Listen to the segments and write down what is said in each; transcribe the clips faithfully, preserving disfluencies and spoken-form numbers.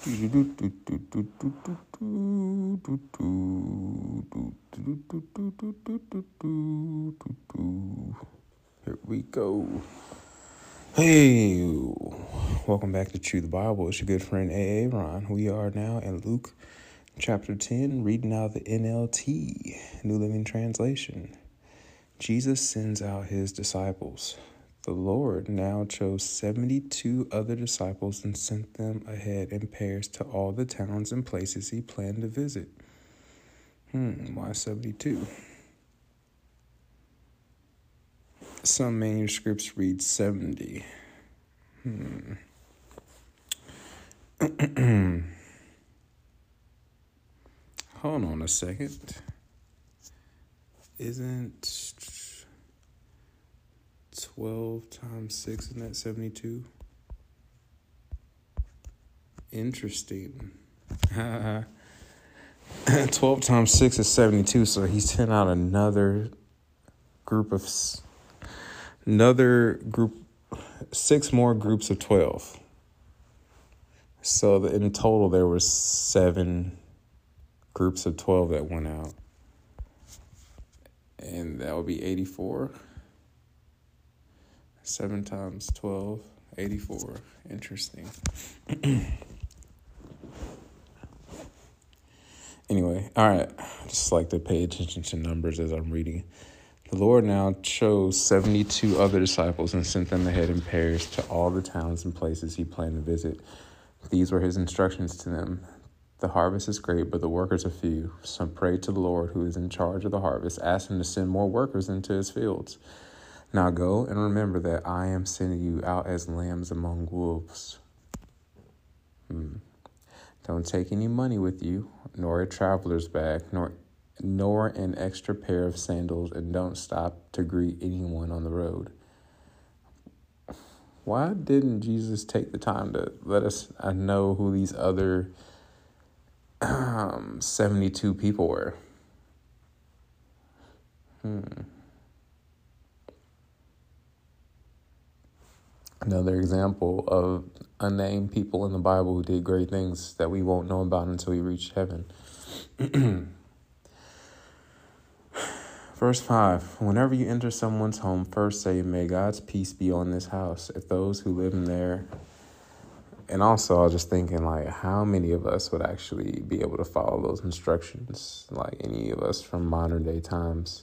we go. Hey, welcome back to Chew the Bible. It's your good friend A A Ron. We are now in Luke chapter ten, reading out the N L T, New Living Translation. Jesus sends out his disciples. The Lord now chose seventy-two other disciples and sent them ahead in pairs to all the towns and places he planned to visit. Hmm, why seventy-two? Some manuscripts read seventy. Hmm. Hold on a second. Isn't twelve times six, isn't that seventy-two? Interesting. twelve times six is seventy-two, so he sent out another group of, another group, six more groups of twelve. So in total, there were seven groups of twelve that went out. And that would be eighty-four. seven times twelve, eighty-four. Interesting. Anyway, all right. I just like to pay attention to numbers as I'm reading. The Lord now chose seventy-two other disciples and sent them ahead in pairs to all the towns and places he planned to visit. These were his instructions to them. The harvest is great, but the workers are few. So pray to the Lord who is in charge of the harvest. Ask him to send more workers into his fields. Now go and remember that I am sending you out as lambs among wolves. Hmm. Don't take any money with you, nor a traveler's bag, nor nor an extra pair of sandals, and don't stop to greet anyone on the road. Why didn't Jesus take the time to let us uh, know who these other um, seventy-two people were? Hmm. Another example of unnamed people in the Bible who did great things that we won't know about until we reach heaven. Verse five, whenever you enter someone's home, first say, may God's peace be on this house. If those who live in there, and also I was just thinking, like, how many of us would actually be able to follow those instructions? Like any of us from modern day times,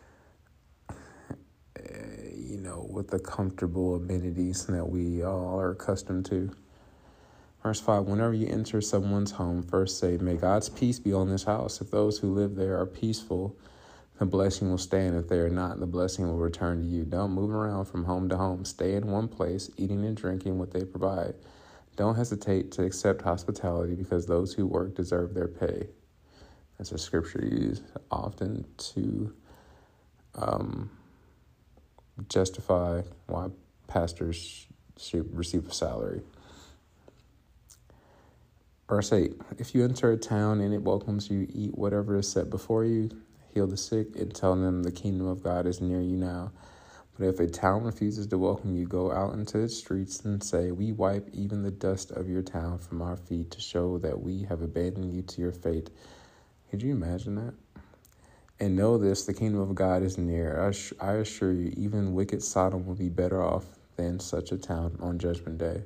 you know, with the comfortable amenities that we all are accustomed to. Verse five, whenever you enter someone's home, first say, may God's peace be on this house. If those who live there are peaceful, the blessing will stay, and if they are not, the blessing will return to you. Don't move around from home to home. Stay in one place, eating and drinking what they provide. Don't hesitate to accept hospitality, because those who work deserve their pay. That's a scripture used often to um, justify why pastors should receive a salary. Verse eight, if you enter a town and it welcomes you, eat whatever is set before you. Heal the sick and tell them the kingdom of God is near you now. But if a town refuses to welcome you, go out into its streets and say, we wipe even the dust of your town from our feet to show that we have abandoned you to your fate. Could you imagine that? And know this, the kingdom of God is near. I, sh- I assure you, even wicked Sodom will be better off than such a town on Judgment Day.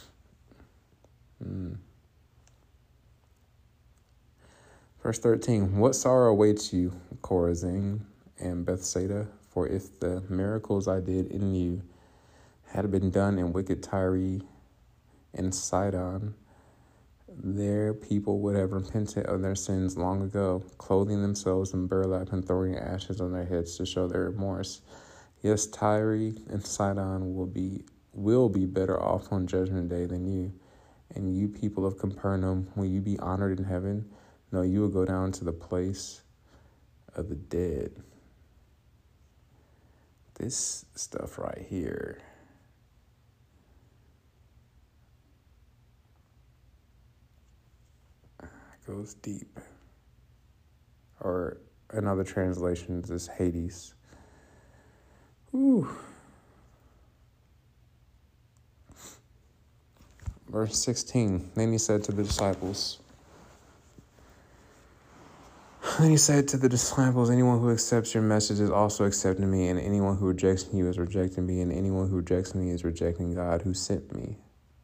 Hmm. Verse thirteen, what sorrow awaits you, Chorazin and Bethsaida? For if the miracles I did in you had been done in wicked Tyre and Sidon, their people would have repented of their sins long ago, clothing themselves in burlap and throwing ashes on their heads to show their remorse. Yes, Tyre and Sidon will be will be better off on Judgment Day than you. And you people of Capernaum, will you be honored in heaven? No, you will go down to the place of the dead. This stuff right here goes deep. Or in other translations, is Hades. Ooh. verse sixteen. Then he said to the disciples, Then he said to the disciples, anyone who accepts your message is also accepting me, and anyone who rejects you is rejecting me, and anyone who rejects me is rejecting God who sent me.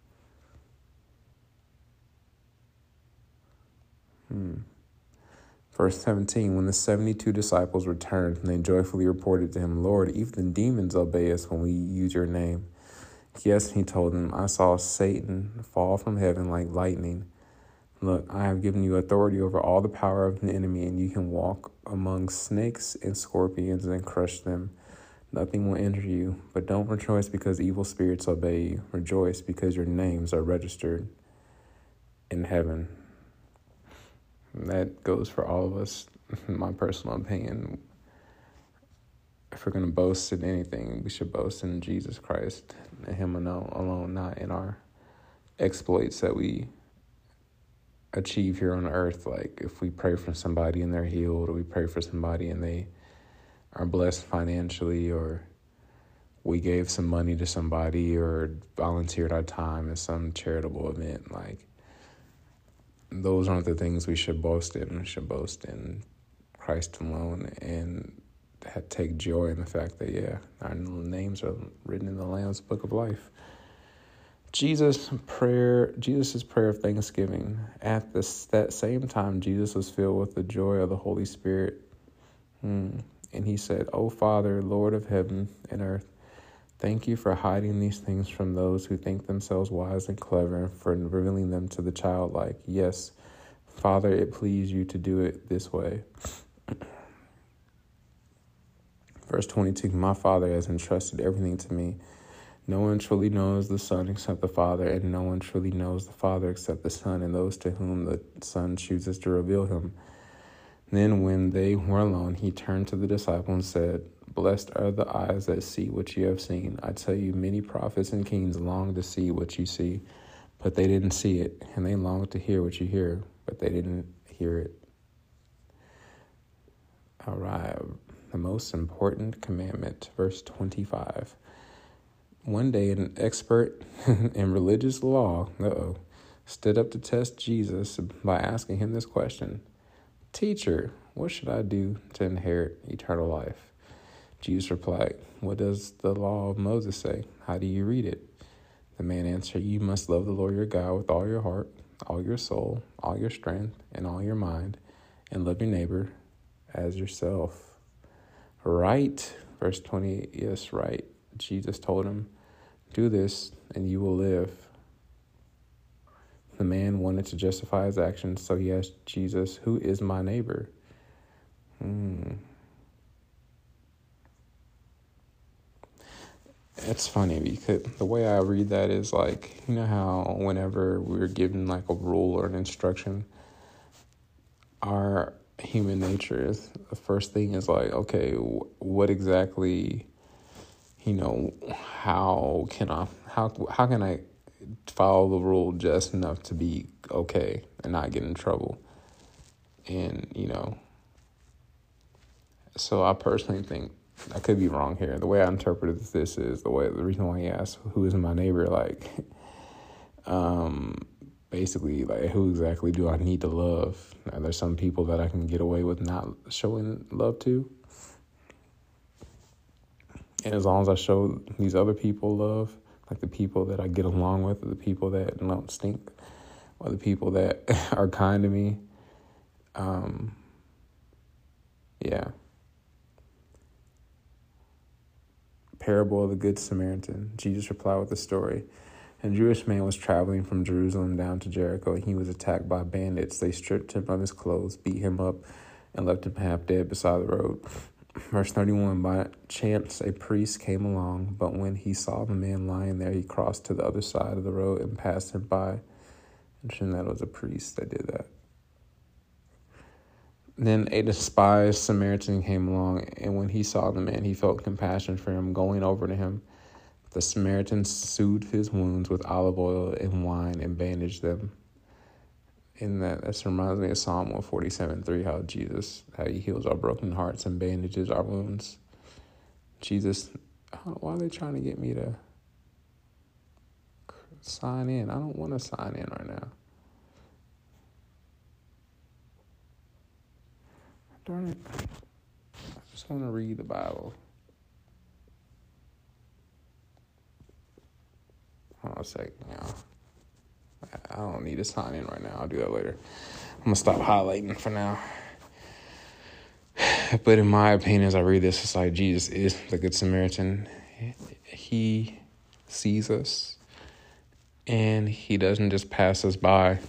Hmm. Verse seventeen, when the seventy-two disciples returned, they joyfully reported to him, Lord, even the demons obey us when we use your name. Yes, he told them, I saw Satan fall from heaven like lightning. Look, I have given you authority over all the power of the enemy, and you can walk among snakes and scorpions and crush them. Nothing will injure you, but don't rejoice because evil spirits obey you. Rejoice because your names are registered in heaven. And that goes for all of us, in my personal opinion. If we're going to boast in anything, we should boast in Jesus Christ and him alone, not in our exploits that we achieve here on earth. Like if we pray for somebody and they're healed, or we pray for somebody and they are blessed financially, or we gave some money to somebody or volunteered our time at some charitable event, like those aren't the things we should boast in. We should boast in Christ alone and take joy in the fact that, yeah, our names are written in the Lamb's Book of Life. Jesus' prayer, Jesus' prayer of thanksgiving. At this, that same time, Jesus was filled with the joy of the Holy Spirit. Hmm. And he said, O Father, Lord of heaven and earth, thank you for hiding these things from those who think themselves wise and clever, and for revealing them to the childlike. Yes, Father, it pleased you to do it this way. Verse twenty-two, my Father has entrusted everything to me. No one truly knows the Son except the Father, and no one truly knows the Father except the Son, and those to whom the Son chooses to reveal him. Then when they were alone, he turned to the disciple and said, Blessed are the eyes that see what you have seen. I tell you, many prophets and kings long to see what you see, but they didn't see it. And they long to hear what you hear, but they didn't hear it. All right, the most important commandment, verse twenty-five. One day, an expert in religious law, uh-oh, stood up to test Jesus by asking him this question. Teacher, what should I do to inherit eternal life? Jesus replied, what does the law of Moses say? How do you read it? The man answered, you must love the Lord your God with all your heart, all your soul, all your strength, and all your mind, and love your neighbor as yourself. Right. Verse twenty, yes, right. Jesus told him, do this and you will live. The man wanted to justify his actions, so he asked Jesus, who is my neighbor? Hmm. It's funny because the way I read that is like, you know how whenever we're given like a rule or an instruction, our human nature is, the first thing is like, okay, what exactly, you know, how can I, how, how can I follow the rule just enough to be okay and not get in trouble? And, you know, so I personally think, I could be wrong here. The way I interpreted this is the way, the reason why he asked, who is my neighbor? Like, um, basically, like, who exactly do I need to love? Are there some people that I can get away with not showing love to? And as long as I show these other people love, like the people that I get along with, or the people that don't stink, or the people that are kind to me, um, yeah. Parable of the Good Samaritan. Jesus replied with a story. A Jewish man was traveling from Jerusalem down to Jericho, and he was attacked by bandits. They stripped him of his clothes, beat him up, and left him half dead beside the road. Verse thirty-one, by chance a priest came along, but when he saw the man lying there, he crossed to the other side of the road and passed him by. Interesting that it was a priest that did that. Then a despised Samaritan came along, and when he saw the man, he felt compassion for him. Going over to him, the Samaritan soothed his wounds with olive oil and wine and bandaged them. And that, that reminds me of Psalm one forty-seven three, how Jesus, how he heals our broken hearts and bandages our wounds. Jesus, why are they trying to get me to sign in. I don't want to sign in right now. Darn it. I just want to read the Bible. Hold on a second, y'all. I don't need to sign in right now. I'll do that later. I'm going to stop highlighting for now. But in my opinion, as I read this, it's like Jesus is the Good Samaritan. He sees us, and he doesn't just pass us by,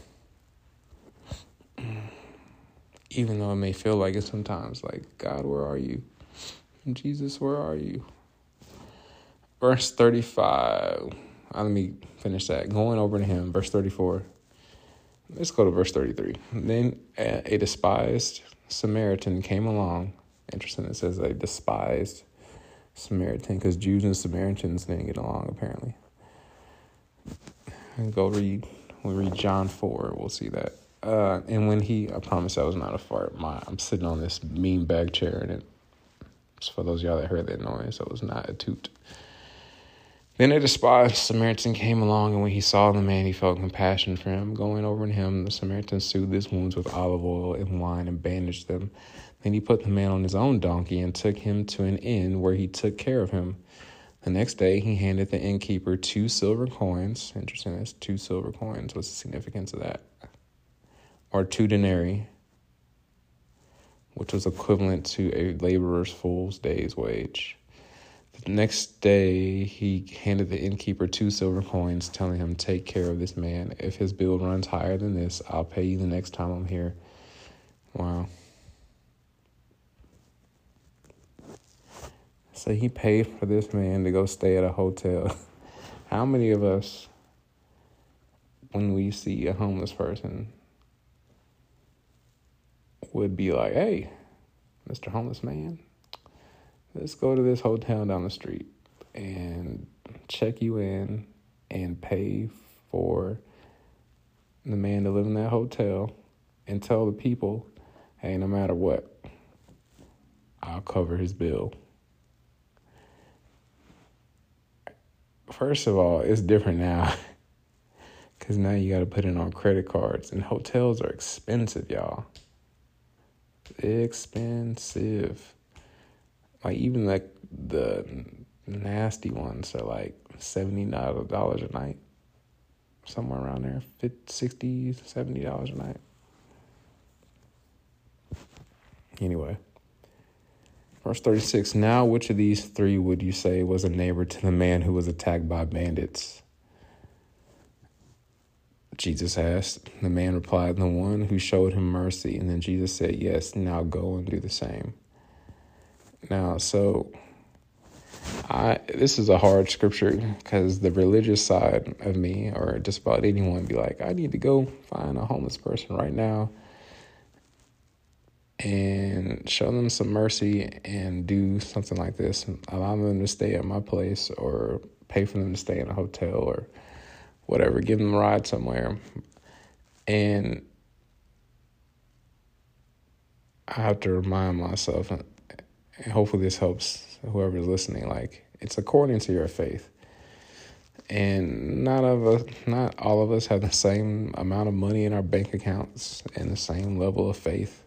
even though it may feel like it sometimes. Like, God, where are you? Jesus, where are you? Verse thirty-five. Uh, let me finish that. Going over to him, verse thirty-four. Let's go to verse thirty-three. Then a despised Samaritan came along. Interesting, it says a despised Samaritan, because Jews and Samaritans didn't get along, apparently. And go read, we'll read John four, we'll see that. Uh, and when he, I promise that was not a fart. My, I'm sitting on this mean bag chair, and it, just for those of y'all that heard that noise, it was not a toot. Then a despised Samaritan came along, and when he saw the man, he felt compassion for him. Going over to him, the Samaritan soothed his wounds with olive oil and wine and bandaged them. Then he put the man on his own donkey and took him to an inn where he took care of him. The next day, he handed the innkeeper two silver coins. Interesting, that's two silver coins. What's the significance of that? Or two denarii, which was equivalent to a laborer's full day's wage. The next day, he handed the innkeeper two silver coins, telling him, take care of this man. If his bill runs higher than this, I'll pay you the next time I'm here. Wow. So he paid for this man to go stay at a hotel. How many of us, when we see a homeless person, would be like, hey, Mister Homeless Man, let's go to this hotel down the street and check you in and pay for the man to live in that hotel and tell the people, hey, no matter what, I'll cover his bill. First of all, it's different now because now you got to put it on credit cards, and hotels are expensive, y'all. Expensive. Like, even like the nasty ones are like seventy dollars a night, somewhere around there, fifty, sixty, seventy dollars a night. Anyway, verse thirty-six, now which of these three would you say was a neighbor to the man who was attacked by bandits? Jesus asked. The man replied, the one who showed him mercy. And then Jesus said, yes, now go and do the same. Now, so I this is a hard scripture because the religious side of me, or just about anyone, be like, I need to go find a homeless person right now and show them some mercy and do something like this, and allow them to stay at my place or pay for them to stay in a hotel or whatever, give them a ride somewhere. And I have to remind myself, and hopefully this helps whoever's listening, like, it's according to your faith. And not of us, not all of us have the same amount of money in our bank accounts and the same level of faith.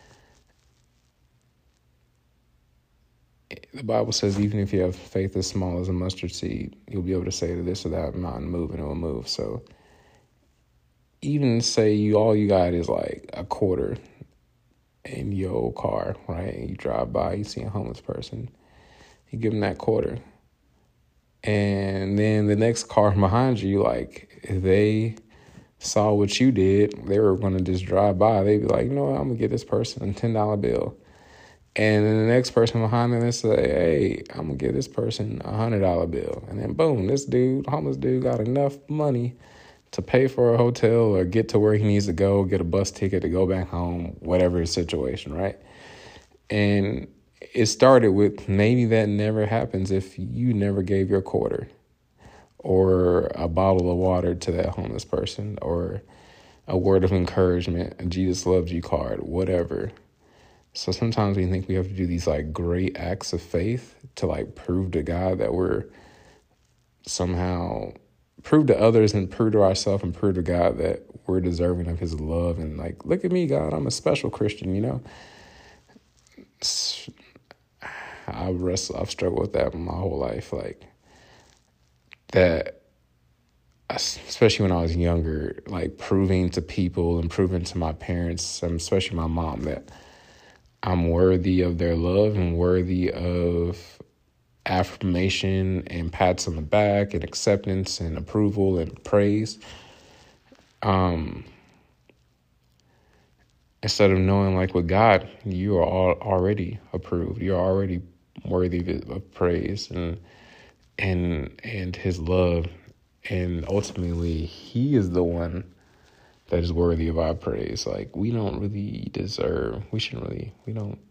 The Bible says even if you have faith as small as a mustard seed, you'll be able to say to this or that mountain, move, and it will move. So even say you all you got is like a quarter in your car, right? And you drive by, you see a homeless person, you give them that quarter. And then the next car behind you, like, if they saw what you did, they were going to just drive by. They'd be like, you know what, I'm going to get this person a ten dollar bill. And then the next person behind them, they say, hey, I'm going to give this person a one hundred dollar bill. And then boom, this dude, homeless dude, got enough money to pay for a hotel or get to where he needs to go, get a bus ticket to go back home, whatever his situation, right? And it started with maybe that never happens if you never gave your quarter or a bottle of water to that homeless person or a word of encouragement, a Jesus loves you card, whatever. So sometimes we think we have to do these like great acts of faith to like prove to God that we're somehow prove to others and prove to ourselves and prove to God that we're deserving of his love. And like, look at me, God, I'm a special Christian, you know? I wrestle, I've struggled with that my whole life. Like that, especially when I was younger, like proving to people and proving to my parents, and especially my mom, that I'm worthy of their love and worthy of affirmation and pats on the back and acceptance and approval and praise. Um, instead of knowing, like, with God, you are all already approved. You're already worthy of praise and and and his love. And ultimately, he is the one that is worthy of our praise. Like, we don't really deserve, we shouldn't really, we don't.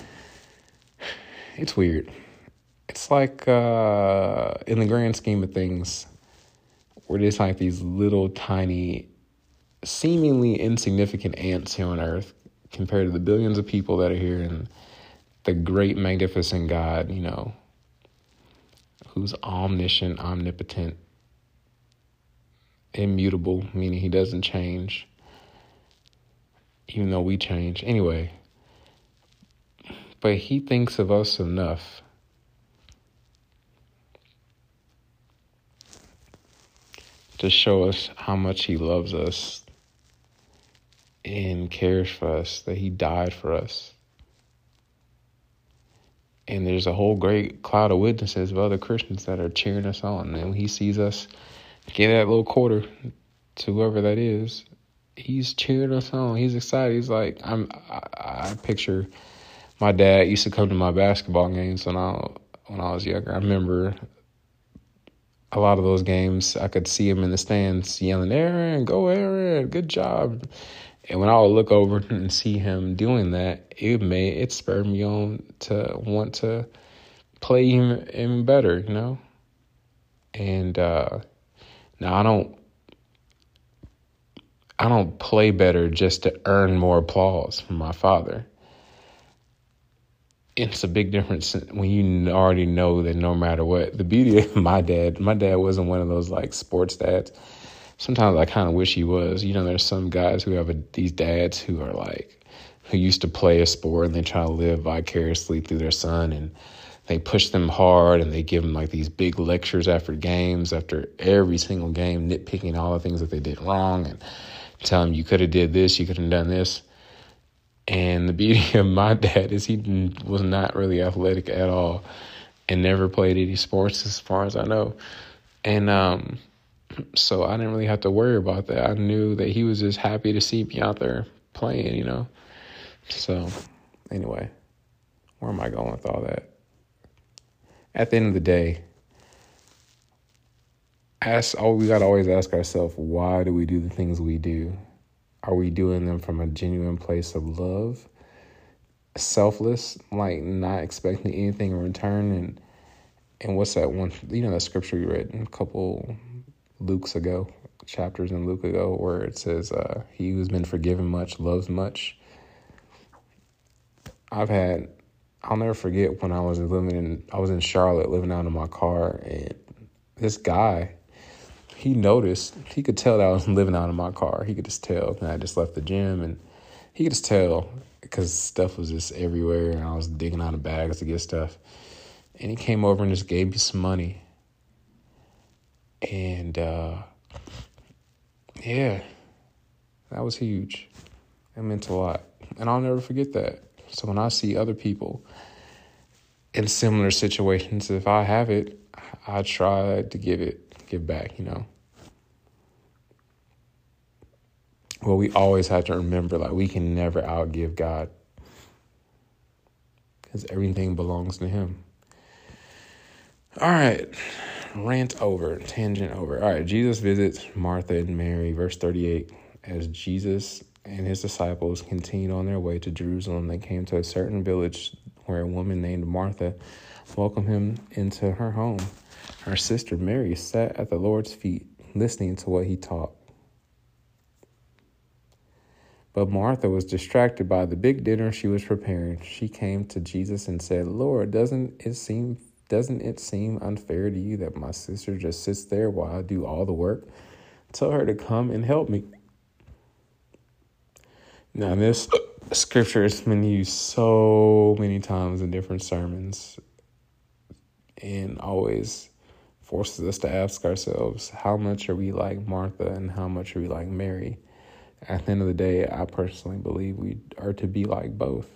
It's weird. It's like, uh, in the grand scheme of things, we're just like these little tiny, seemingly insignificant ants here on earth compared to the billions of people that are here, and the great, magnificent God, you know, who's omniscient, omnipotent, immutable, meaning he doesn't change, even though we change. Anyway, but he thinks of us enough to show us how much he loves us and cares for us, that he died for us. And there's a whole great cloud of witnesses of other Christians that are cheering us on. And when he sees us give that little quarter to whoever that is, he's cheering us on. He's excited. He's like, I'm. I, I picture my dad used to come to my basketball games when I when I was younger. I remember a lot of those games. I could see him in the stands yelling, "Aaron, go Aaron, good job." And when I would look over and see him doing that, it made it spurred me on to want to play even, even better, you know. And uh, now I don't, I don't play better just to earn more applause from my father. It's a big difference when you already know that no matter what. The beauty of my dad, my dad wasn't one of those like sports dads. Sometimes I kind of wish he was. You know, there's some guys who have a, these dads who are like, who used to play a sport and they try to live vicariously through their son, and they push them hard and they give them like these big lectures after games, after every single game, nitpicking all the things that they did wrong and tell them you could have did this, you could have done this. And the beauty of my dad is he was not really athletic at all and never played any sports as far as I know. And, um, so I didn't really have to worry about that. I knew that he was just happy to see me out there playing, you know. So anyway, where am I going with all that? At the end of the day, ask, oh, we got to always ask ourselves, why do we do the things we do? Are we doing them from a genuine place of love? Selfless, like not expecting anything in return? And and what's that one, you know, that scripture you read a couple Luke's ago, chapters in Luke ago, where it says, uh, he who's been forgiven much loves much. I've had, I'll never forget when I was living in, I was in Charlotte living out in my car, and this guy, he noticed, he could tell that I was living out in my car. He could just tell. And I just left the gym, and he could just tell because stuff was just everywhere, and I was digging out of bags to get stuff. And he came over and just gave me some money. And, uh, yeah, that was huge. It meant a lot. And I'll never forget that. So when I see other people in similar situations, if I have it, I try to give it, give back, you know. Well, we always have to remember, like, we can never outgive God because everything belongs to him. All right. Rant over, tangent over. All right, Jesus visits Martha and Mary, verse thirty-eight. As Jesus and his disciples continued on their way to Jerusalem, they came to a certain village where a woman named Martha welcomed him into her home. Her sister Mary sat at the Lord's feet, listening to what he taught. But Martha was distracted by the big dinner she was preparing. She came to Jesus and said, "Lord, doesn't it seem Doesn't it seem unfair to you that my sister just sits there while I do all the work? Tell her to come and help me. Now, this scripture has been used so many times in different sermons and always forces us to ask ourselves, how much are we like Martha and how much are we like Mary? At the end of the day, I personally believe we are to be like both.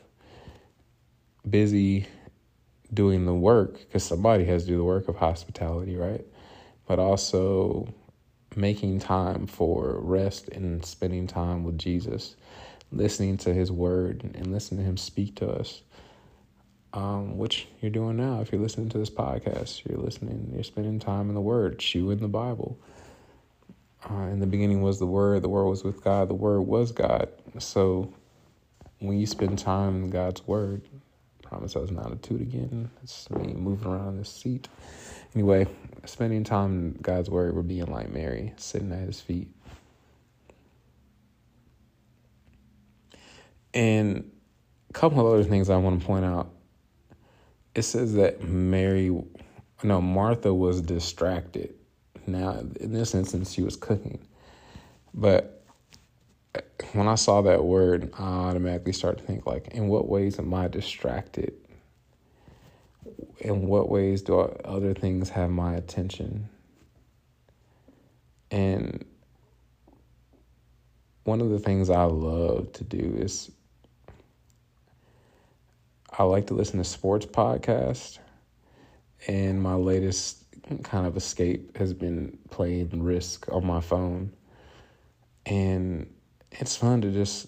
Busy doing the work, because somebody has to do the work of hospitality, right? But also making time for rest and spending time with Jesus, listening to his word and listening to him speak to us, um, which you're doing now. If you're listening to this podcast, you're listening, you're spending time in the word, chewing the Bible. Uh, in the beginning was the Word, the Word was with God, the Word was God. So when you spend time in God's Word, I promise I was not a toot again. It's me moving around this seat. Anyway, spending time in God's Word, we're being like Mary, sitting at his feet. And a couple of other things I want to point out. It says that Mary, no, Martha was distracted. Now, in this instance, she was cooking. But when I saw that word, I automatically started to think, like, in what ways am I distracted? In what ways do other things have my attention? And one of the things I love to do is I like to listen to sports podcasts. And my latest kind of escape has been playing Risk on my phone. And it's fun to just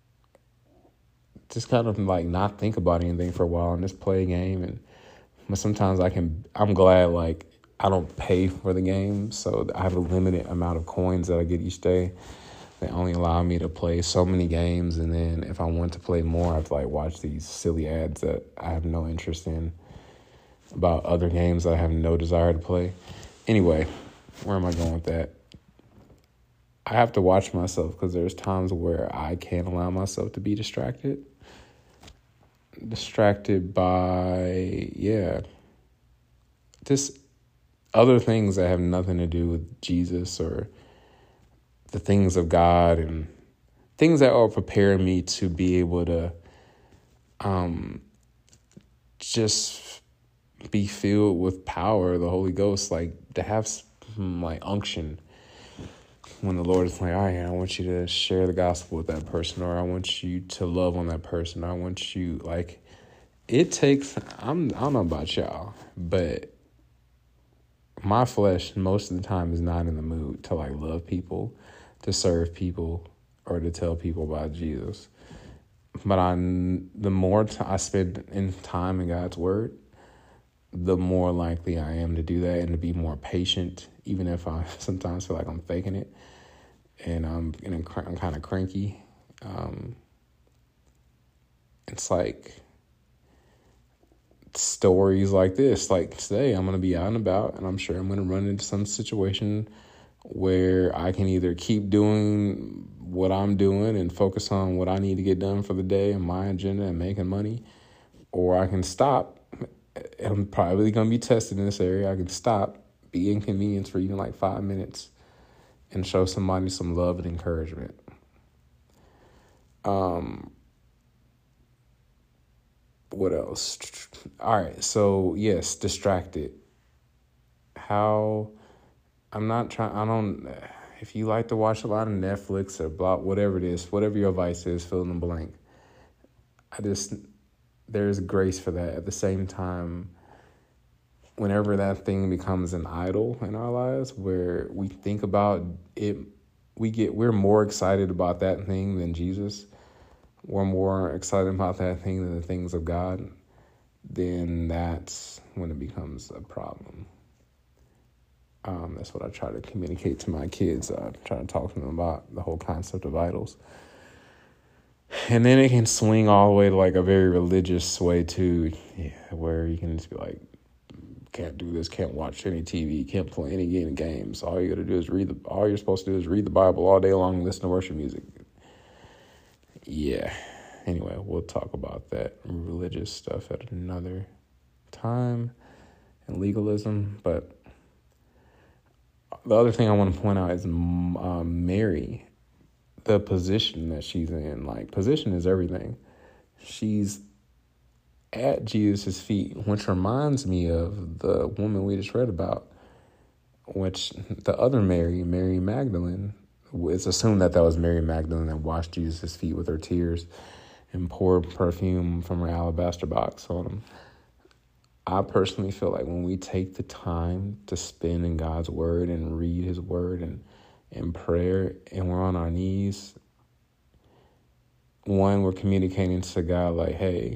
just kind of like not think about anything for a while and just play a game. And but sometimes I can, I'm glad like I don't pay for the game. So I have a limited amount of coins that I get each day. They only allow me to play so many games. And then if I want to play more, I have to like watch these silly ads that I have no interest in about other games that I have no desire to play. Anyway, where am I going with that? I have to watch myself because there's times where I can't allow myself to be distracted. Distracted by, yeah, just other things that have nothing to do with Jesus or the things of God and things that are preparing me to be able to um, just be filled with power, the Holy Ghost, like to have some like unction when the Lord is like, all right, I want you to share the gospel with that person, or I want you to love on that person. I want you, like, it takes, I'm, I don't know about y'all, but my flesh most of the time is not in the mood to like love people, to serve people, or to tell people about Jesus. But I, the more t- I spend in time in God's word, the more likely I am to do that and to be more patient, even if I sometimes feel like I'm faking it and I'm, and I'm kind of cranky. Um, it's like stories like this. Like today, I'm going to be out and about, and I'm sure I'm going to run into some situation where I can either keep doing what I'm doing and focus on what I need to get done for the day and my agenda and making money, or I can stop. I'm probably going to be tested in this area. I can stop, be inconvenienced for even like five minutes and show somebody some love and encouragement. Um, what else? All right. So yes, distracted. How I'm not trying, I don't, if you like to watch a lot of Netflix or blah, whatever it is, whatever your vice is, fill in the blank. I just, there's grace for that. At the same time, whenever that thing becomes an idol in our lives, where we think about it, we get, we're more excited about that thing than Jesus. We're more excited about that thing than the things of God. Then that's when it becomes a problem. Um, that's what I try to communicate to my kids. I try to talk to them about the whole concept of idols. And then it can swing all the way to like a very religious way too, yeah, where you can just be like, can't do this, can't watch any T V, can't play any game games. All you got to do is read the. All you're supposed to do is read the Bible all day long and listen to worship music. Yeah. Anyway, we'll talk about that religious stuff at another time. and legalism. But the other thing I want to point out is um, Mary, the position that she's in. Like, position is everything. She's at Jesus' feet, which reminds me of the woman we just read about, which the other Mary, Mary Magdalene, it's assumed that that was Mary Magdalene that washed Jesus' feet with her tears and poured perfume from her alabaster box on him. I personally feel like when we take the time to spend in God's word and read his word and in prayer, and we're on our knees, one, we're communicating to God like, hey,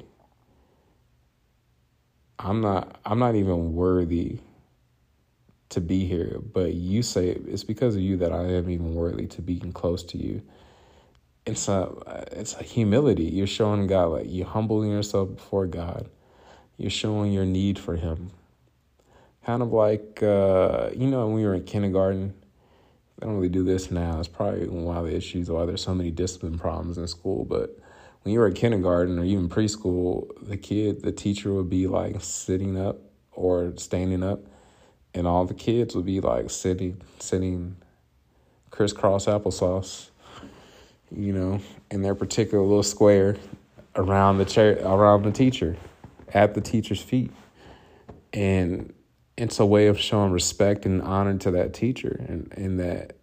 I'm not I'm not even worthy to be here, but you say it's because of you that I am even worthy to be close to you. It's a it's a humility. You're showing God, like, you're humbling yourself before God. You're showing your need for him. Kind of like, uh, you know, when we were in kindergarten, they don't really do this now. It's probably one of the issues why there's so many discipline problems in school. But when you were in kindergarten or even preschool, the kid, the teacher would be like sitting up or standing up, and all the kids would be like sitting, sitting crisscross applesauce, you know, in their particular little square around the chair, around the teacher, at the teacher's feet. And it's a way of showing respect and honor to that teacher. And, and that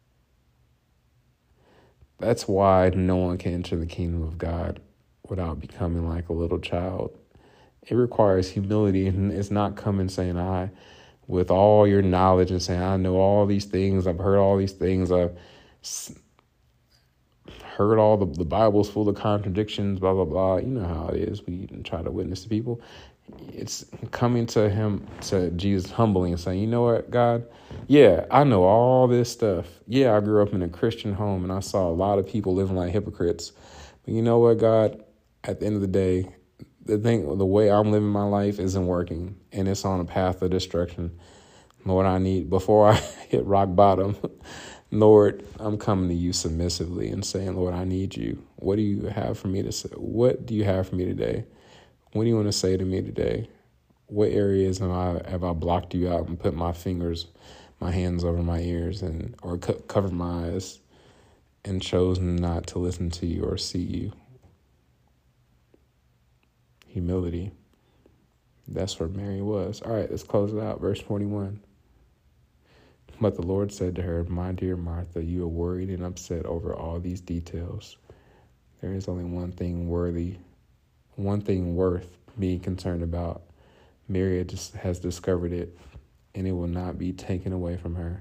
that's why no one can enter the kingdom of God without becoming like a little child. It requires humility, and it's not coming saying, I, with all your knowledge and saying, I know all these things, I've heard all these things, I've heard all the, the Bible's full of contradictions, blah, blah, blah. You know how it is. We try to witness to people. It's coming to him, to Jesus, humbling and saying, you know what, God? Yeah, I know all this stuff. Yeah, I grew up in a Christian home and I saw a lot of people living like hypocrites. But you know what, God? At the end of the day, the thing, the way I'm living my life isn't working, and it's on a path of destruction. Lord, I need, before I hit rock bottom, Lord, I'm coming to you submissively and saying, Lord, I need you. What do you have for me to say? What do you have for me today? What do you want to say to me today? What areas have I, have I blocked you out and put my fingers, my hands over my ears, and or co- covered my eyes and chosen not to listen to you or see you? Humility. That's where Mary was. All right, let's close it out. Verse forty-one. But the Lord said to her, my dear Martha, you are worried and upset over all these details. There is only one thing worthy, one thing worth being concerned about. Mary just has discovered it, and it will not be taken away from her.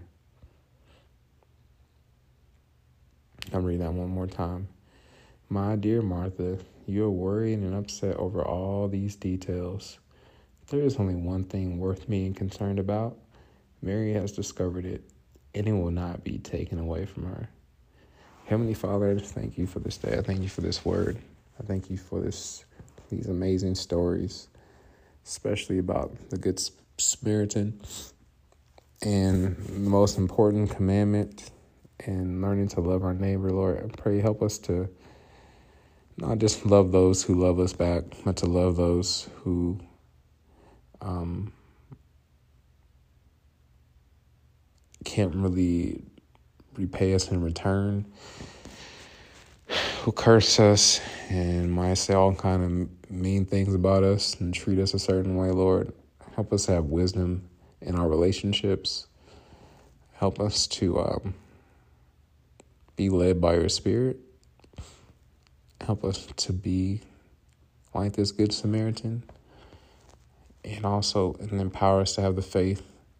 I'll read that one more time. My dear Martha, you are worried and upset over all these details. There is only one thing worth being concerned about. Mary has discovered it, and it will not be taken away from her. Heavenly Father, I just thank you for this day. I thank you for this word. I thank you for this these amazing stories, especially about the Good Samaritan and the most important commandment, and learning to love our neighbor. Lord, I pray help us to not just love those who love us back, but to love those who um, can't really repay us in return, who curse us and might say all kind of mean things about us and treat us a certain way. Lord, help us have wisdom in our relationships. Help us to um, be led by your Spirit. Help us to be like this Good Samaritan, and also and empower us to have the faith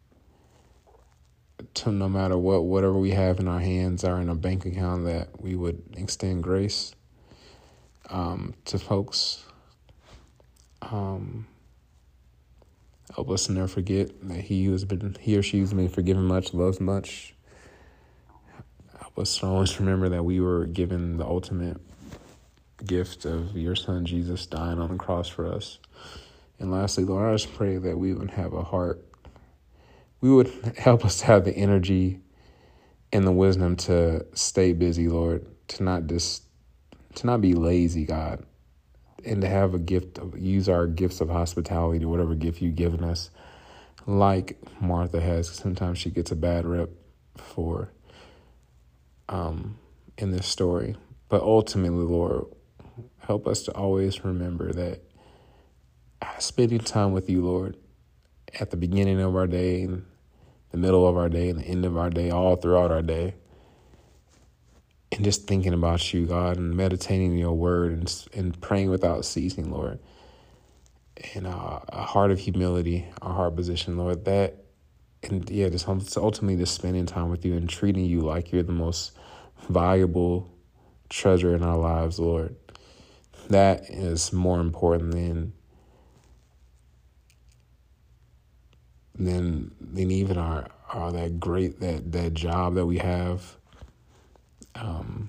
to, no matter what, whatever we have in our hands or in a bank account, that we would extend grace um, to folks. Um, help us to never forget that he who's been, he or she who's been forgiven much loves much. Help us to always remember that we were given the ultimate gift of your son Jesus dying on the cross for us. And lastly, Lord, I just pray that we would have a heart. We would help us to have the energy and the wisdom to stay busy, Lord, to not just to not be lazy, God, and to have a gift of use our gifts of hospitality to whatever gift you've given us like Martha has. Sometimes she gets a bad rep for um, in this story. But ultimately, Lord, help us to always remember that spending time with you, Lord, at the beginning of our day, and the middle of our day, and the end of our day, all throughout our day, and just thinking about you, God, and meditating in your word, and, and praying without ceasing, Lord, and uh, a heart of humility, a heart position, Lord, that, and yeah, just ultimately just spending time with you and treating you like you're the most valuable treasure in our lives, Lord. That is more important than than than even our, our that great that that job that we have. Um,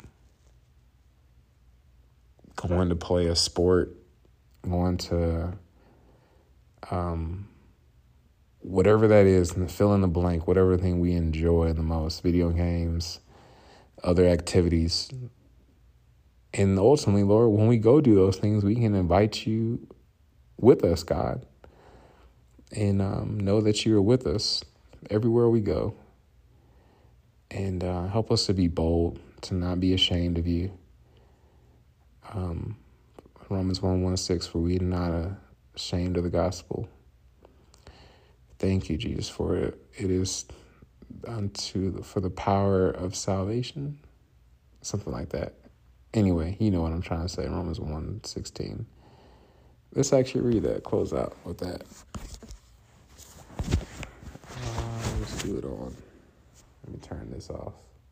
going to play a sport, going to um, whatever that is, and fill in the blank, whatever thing we enjoy the most, video games, other activities. And ultimately, Lord, when we go do those things, we can invite you with us, God, and um, know that you are with us everywhere we go. And uh, help us to be bold, to not be ashamed of you. Um, Romans one one six, for we are not ashamed of the gospel. Thank you, Jesus, for it. It is unto the, for the power of salvation, something like that. Anyway, you know what I'm trying to say, Romans one sixteen. Let's actually read that, close out with that. Uh, let's do it on. Let me turn this off.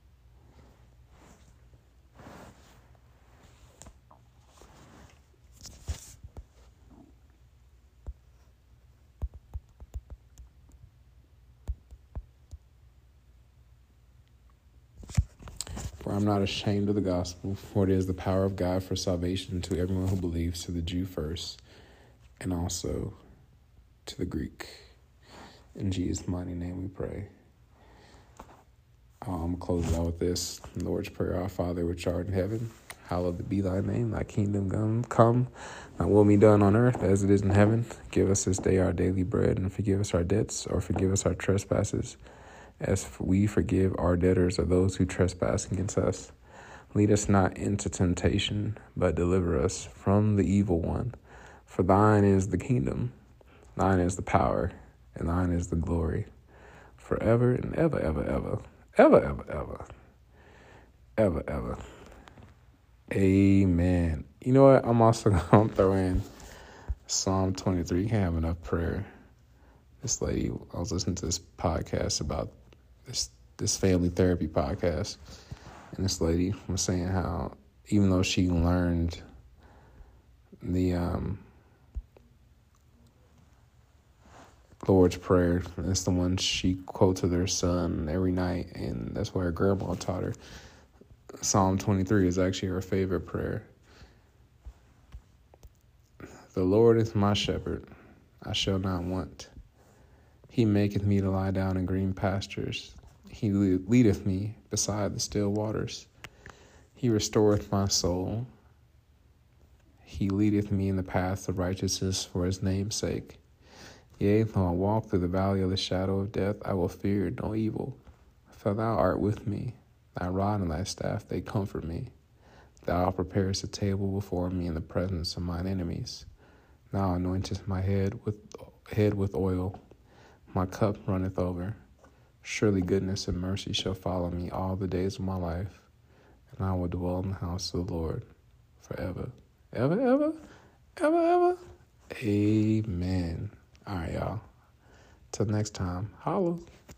For I'm not ashamed of the gospel, for it is the power of God for salvation to everyone who believes, to the Jew first, and also to the Greek. In Jesus' mighty name we pray. I'm going to close it out with this. The Lord's Prayer, Our Father, which art in heaven, hallowed be thy name. Thy kingdom come, thy will be done on earth as it is in heaven. Give us this day our daily bread, and forgive us our debts, or forgive us our trespasses, as we forgive our debtors or those who trespass against us. Lead us not into temptation, but deliver us from the evil one. For thine is the kingdom, thine is the power, and thine is the glory, forever and ever, ever, ever, ever, ever, ever, ever, ever. Amen. You know what? I'm also going to throw in Psalm twenty-three. You can't have enough prayer. This lady, I was listening to this podcast about this this family therapy podcast, and this lady was saying how even though she learned the um, Lord's Prayer, it's the one she quotes to their son every night, and that's what her grandma taught her. Psalm twenty-three is actually her favorite prayer. The Lord is my shepherd, I shall not want. He maketh me to lie down in green pastures. He leadeth me beside the still waters. He restoreth my soul. He leadeth me in the paths of righteousness for his name's sake. Yea, though I walk through the valley of the shadow of death, I will fear no evil. For thou art with me. Thy rod and thy staff, they comfort me. Thou preparest a table before me in the presence of mine enemies. Thou anointest my head with head with oil. My cup runneth over. Surely goodness and mercy shall follow me all the days of my life, and I will dwell in the house of the Lord forever. Ever, ever, ever, ever. Amen. All right, y'all. Till next time, holla.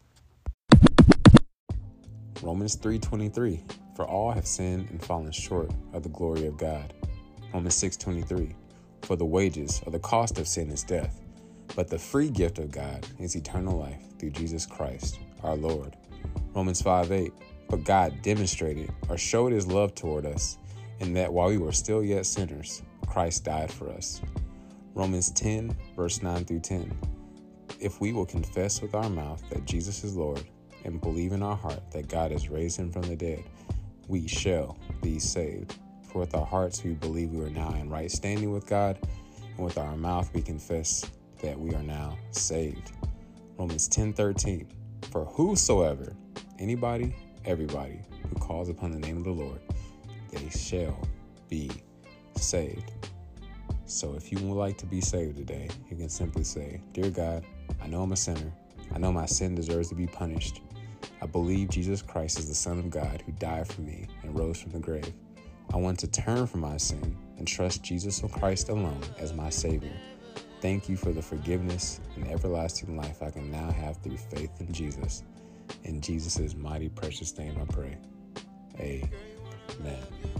Romans three twenty-three. For all have sinned and fallen short of the glory of God. Romans six twenty-three. For the wages or the cost of sin is death, but the free gift of God is eternal life through Jesus Christ, our Lord. Romans five eight. But God demonstrated or showed his love toward us in that while we were still yet sinners, Christ died for us. Romans ten, verse nine through ten. If we will confess with our mouth that Jesus is Lord and believe in our heart that God has raised him from the dead, we shall be saved. For with our hearts we believe we are now in right standing with God, and with our mouth we confess that we are now saved. Romans ten thirteen. For whosoever, anybody, everybody who calls upon the name of the Lord, they shall be saved. So if you would like to be saved today, you can simply say, Dear God, I know I'm a sinner. I know my sin deserves to be punished. I believe Jesus Christ is the Son of God who died for me and rose from the grave. I want to turn from my sin and trust Jesus Christ alone as my Savior. Thank you for the forgiveness and everlasting life I can now have through faith in Jesus. In Jesus' mighty precious name I pray. Amen.